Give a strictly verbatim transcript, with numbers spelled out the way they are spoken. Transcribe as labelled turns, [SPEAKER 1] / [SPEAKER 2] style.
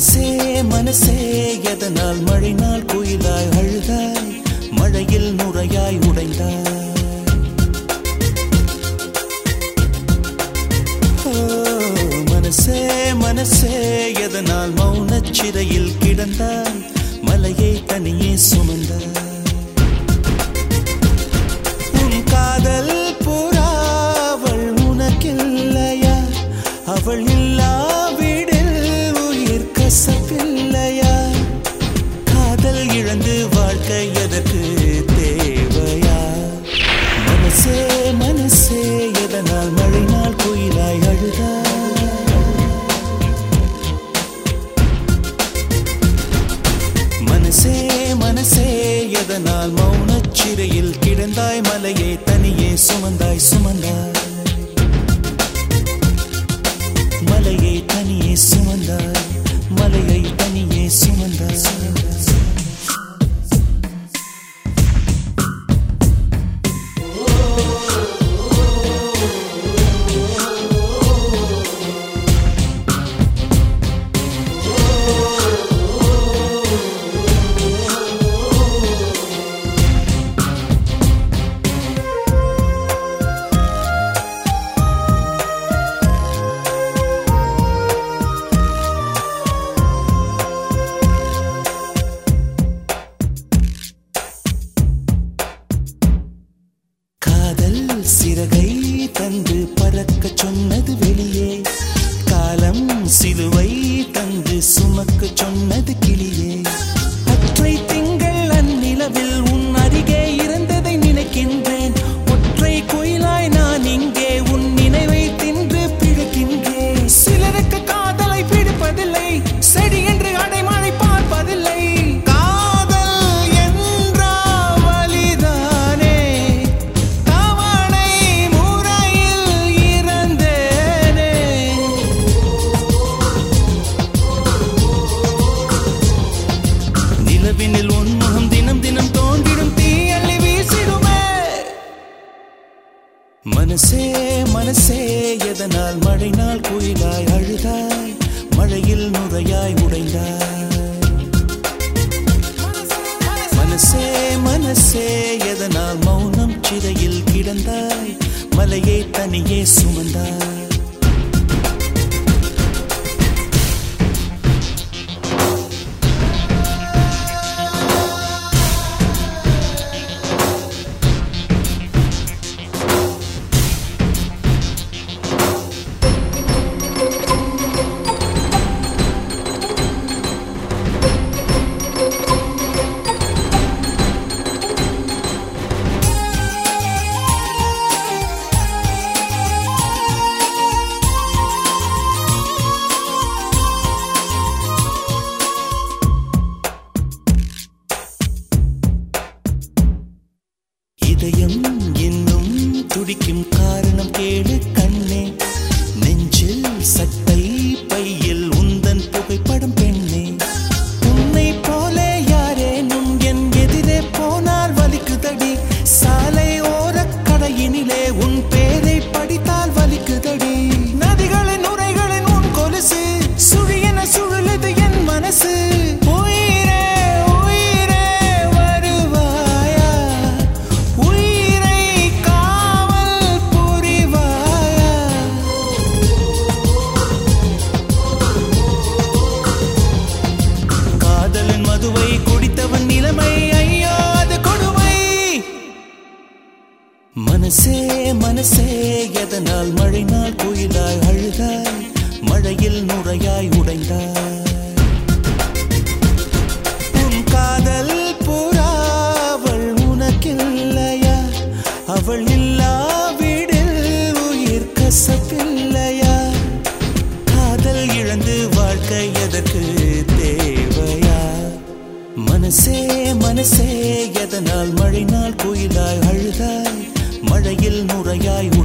[SPEAKER 1] மனசே மனசே எதனால் மழை நாள் குயிலாய் அழுதாய் மழையில் நுரையாய் உடைந்தாய் மனசே மனசே எதனால் மௌனச் சிறையில் கிடந்தாய் மலையை தனியே சுமந்தாய் உன் காதல் புறாவள் உனக்கில்லையா அவள் இல்லாவிடில் உயிர் கசப்பில்லையா காதல் இழந்து வாழ்க்கை எதற்கு தேவையா மனசே மனசே எதனால் மழை நாள் குயிலாய் அழுதாய் மனசே மனசே எதனால் மௌனச் சிறையில் கிடந்தாய் மலையை தனியே சுமந்தாய் சுமந்தாய் மலையை தனியே சுமந்தாய் மலையை தனியே சுமந்தாய் சிறகை தந்து பறக்க சொன்னது வெளியே காலம் சிலுவை தந்து சுமக்க சொன்னது கிளியே அற்றை திங்கள் அந்நிலவில் உன் அருகே இருந்ததை நினைக்கின்றேன் ஒற்றை கோயிலாய் நான் இங்கே உன் நினைவை தின்று பிழைக்கின்றேன் சிலருக்கு காதலை பிடிப்பதில்லை செடி என்று அடைமழை பார்ப்பதில்லை மனசே மனசே எதனால் மழை நாள் குயிலாய் அழுதாய் மழையில் நுரையாய் உடைந்தாய் மனசே மனசே எதனால் மௌனம் சிறையில் கிடந்தாய் மலையை தனியே சுமந்தாய் இதயம் இன்னும் துடிக்கும் காரணம் கேளு கண்ணே நெஞ்சில் சட்டை பையில் உந்தன் புகைப்படம் பெண்ணே உன்னை போல யாரேனும் என் எதிரே போனால் வலிக்குதடி சாலை ஓரக் கடையினிலே உன் பேரை படித்தால் வலிக்குதடி நதிகளின் உரைகளின் உன் கொலுசு சுழியென சுழலுது என் மனசு மனசே மனசே எதனால் மழை நாள் குயிலாய் அழுதாய் மழையில் நுரையாய் உடைந்தாய் உன் காதல் புறாவள் உனக்கில்லையா அவள் இல்லாவிடில் உயிர் கசப்பில்லையா காதல் இழந்து வாழ்க்கை எதற்கு தேவையா மனசே மனசே எதனால் மழை நாள் குயிலாய் அழுதாய் மழையில் நுரையாய்